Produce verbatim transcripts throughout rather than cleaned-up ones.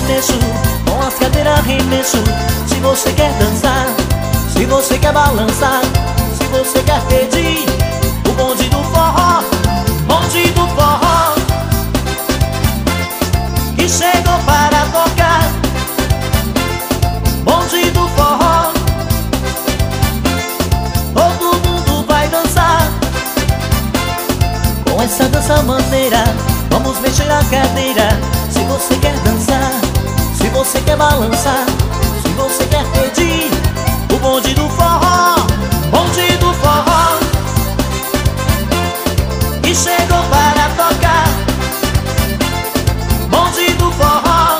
mexo, com as cadeiras remexo. Se você quer dançar, se você quer balançar, se você quer pedir o bonde do forró, bonde do forró, que chegou para tocar. Bonde do forró, todo mundo vai dançar. Com essa dança maneira, vamos mexer a cadeira. Se você quer dançar, se você quer balançar, se você quer pedir o bonde do forró, bonde do forró, que chegou para tocar. Bonde do forró,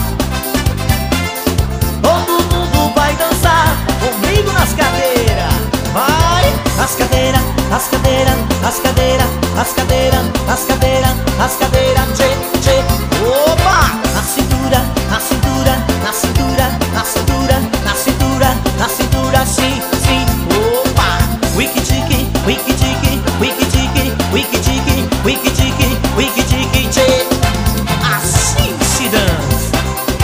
todo mundo vai dançar comigo nas cadeiras. Vai! As cadeiras, as cadeiras, as cadeiras, as cadeiras, as cadeiras, as cadeiras, tchê, tchê. Opa! Na cintura, na cintura, na cintura, na cintura, na cintura, na cintura, sim, sim. Opa! Wiki tiki, wiki tiki, wiki tiki, wiki tiki, wiki tiki, wiki tiki, tchê. Assim se dança.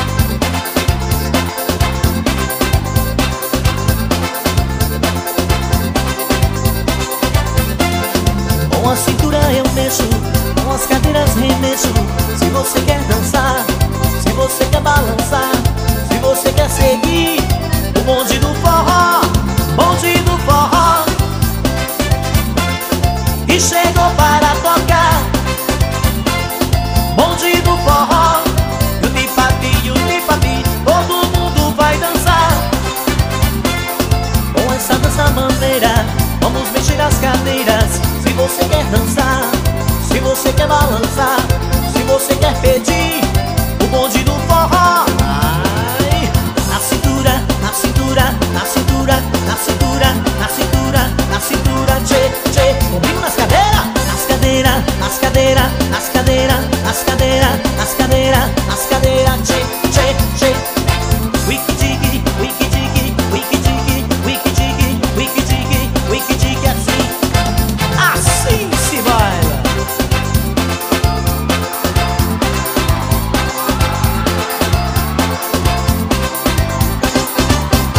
Com a cintura eu mexo, com as cadeiras remexo. Se você quer dançar, se você quer balançar, se você quer seguir o bonde do forró, bonde do forró, que chegou para tocar. Bonde do forró, yuti-pati, yuti-pati, todo mundo vai dançar. Com essa dança maneira, vamos mexer as cadeiras. Se você quer dançar, se você quer balançar, se você quer pedir o bonde do forró. Ai, na cintura, na cintura, na cintura, na cintura, na cintura, na cintura, tchê, tchê. Comigo nas cadeiras, nas cadeiras, nas cadeiras, nas cadeiras, nas cadeiras, nas cadeiras, nas cadeiras.